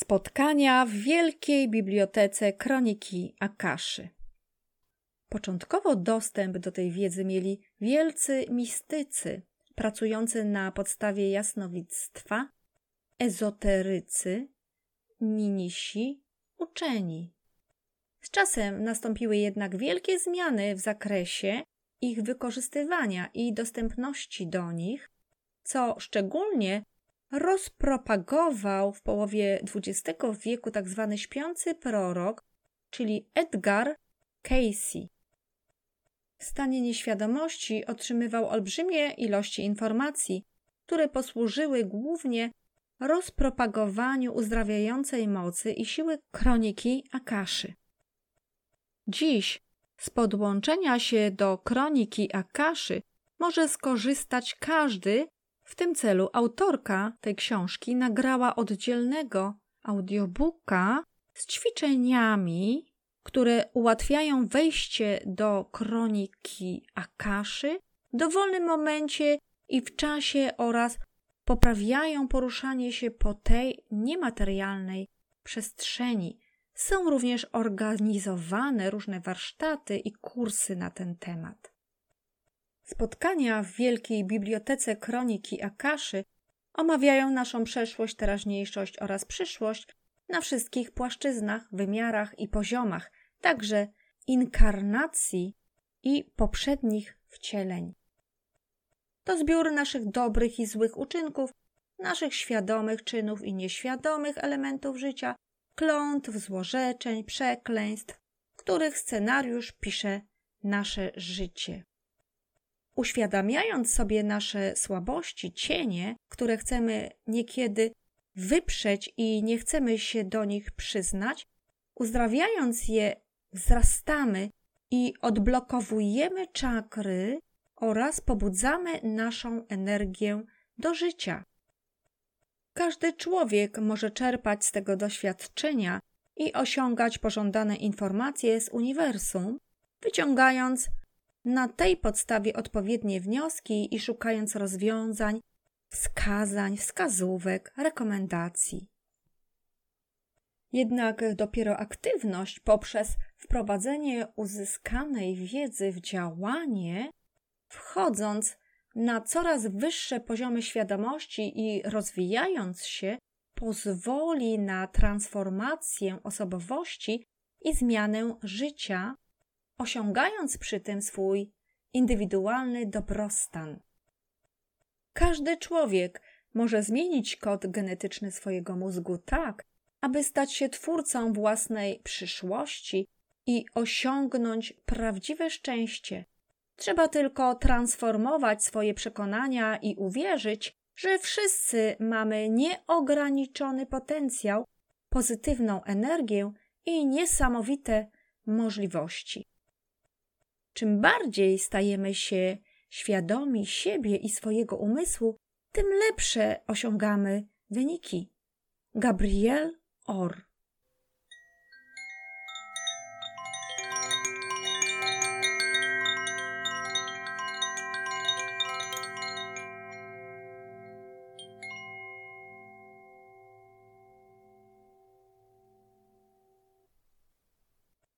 Spotkania w Wielkiej Bibliotece Kroniki Akaszy. Początkowo dostęp do tej wiedzy mieli wielcy mistycy, pracujący na podstawie jasnowictwa, ezoterycy, ninisi, uczeni. Z czasem nastąpiły jednak wielkie zmiany w zakresie ich wykorzystywania i dostępności do nich, co szczególnie rozpropagował w połowie XX wieku tzw. śpiący prorok, czyli Edgar Cayce. W stanie nieświadomości otrzymywał olbrzymie ilości informacji, które posłużyły głównie rozpropagowaniu uzdrawiającej mocy i siły kroniki Akaszy. Dziś z podłączenia się do kroniki Akaszy może skorzystać każdy. W tym celu autorka tej książki nagrała oddzielnego audiobooka z ćwiczeniami, które ułatwiają wejście do kroniki Akaszy w dowolnym momencie i w czasie oraz poprawiają poruszanie się po tej niematerialnej przestrzeni. Są również organizowane różne warsztaty i kursy na ten temat. Spotkania w Wielkiej Bibliotece Kroniki Akaszy omawiają naszą przeszłość, teraźniejszość oraz przyszłość na wszystkich płaszczyznach, wymiarach i poziomach, także inkarnacji i poprzednich wcieleń. To zbiór naszych dobrych i złych uczynków, naszych świadomych czynów i nieświadomych elementów życia, klątw, złorzeczeń, przekleństw, których scenariusz pisze nasze życie. Uświadamiając sobie nasze słabości, cienie, które chcemy niekiedy wyprzeć i nie chcemy się do nich przyznać, uzdrawiając je, wzrastamy i odblokowujemy czakry oraz pobudzamy naszą energię do życia. Każdy człowiek może czerpać z tego doświadczenia i osiągać pożądane informacje z uniwersum, wyciągając na tej podstawie odpowiednie wnioski i szukając rozwiązań, wskazań, wskazówek, rekomendacji. Jednak dopiero aktywność poprzez wprowadzenie uzyskanej wiedzy w działanie, wchodząc na coraz wyższe poziomy świadomości i rozwijając się, pozwoli na transformację osobowości i zmianę życia, osiągając przy tym swój indywidualny dobrostan. Każdy człowiek może zmienić kod genetyczny swojego mózgu tak, aby stać się twórcą własnej przyszłości i osiągnąć prawdziwe szczęście. Trzeba tylko transformować swoje przekonania i uwierzyć, że wszyscy mamy nieograniczony potencjał, pozytywną energię i niesamowite możliwości. Czym bardziej stajemy się świadomi siebie i swojego umysłu, tym lepsze osiągamy wyniki. Gabriel Orr.